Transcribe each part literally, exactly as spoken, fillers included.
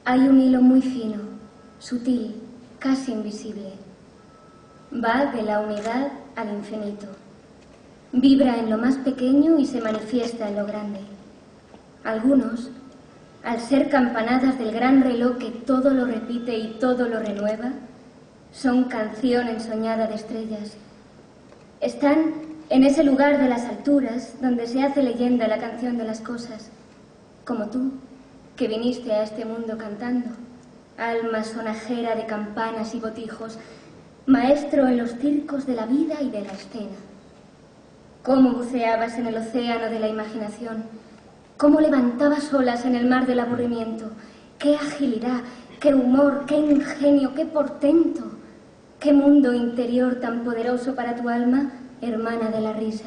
Hay un hilo muy fino, sutil, casi invisible. Va de la unidad al infinito. Vibra en lo más pequeño y se manifiesta en lo grande. Algunos, al ser campanadas del gran reloj que todo lo repite y todo lo renueva, son canción ensoñada de estrellas. Están en ese lugar de las alturas donde se hace leyenda la canción de las cosas, como tú, que viniste a este mundo cantando, alma sonajera de campanas y botijos, maestro en los circos de la vida y de la escena. Cómo buceabas en el océano de la imaginación, cómo levantabas olas en el mar del aburrimiento, qué agilidad, qué humor, qué ingenio, qué portento, qué mundo interior tan poderoso para tu alma, hermana de la risa.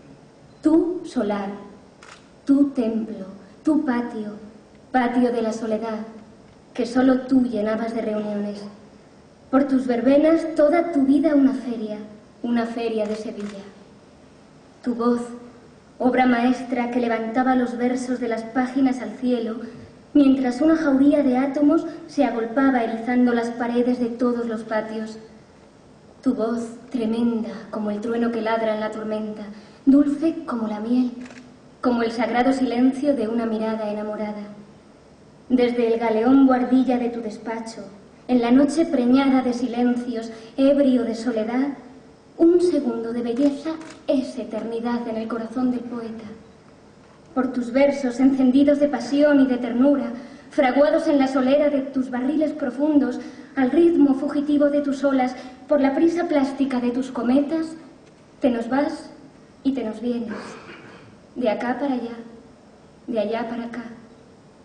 Tú solar, tu templo, tu patio, patio de la soledad, que solo tú llenabas de reuniones. Por tus verbenas toda tu vida una feria, una feria de Sevilla. Tu voz, obra maestra que levantaba los versos de las páginas al cielo, mientras una jauría de átomos se agolpaba erizando las paredes de todos los patios. Tu voz, tremenda como el trueno que ladra en la tormenta, dulce como la miel, como el sagrado silencio de una mirada enamorada. Desde el galeón buhardilla de tu despacho, en la noche preñada de silencios, ebrio de soledad, un segundo de belleza es eternidad en el corazón del poeta. Por tus versos encendidos de pasión y de ternura, fraguados en la solera de tus barriles profundos, al ritmo fugitivo de tus olas, por la prisa plástica de tus cometas, te nos vas y te nos vienes, de acá para allá, de allá para acá,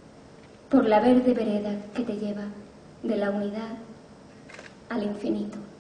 por la verde vereda que te lleva de la unidad al infinito.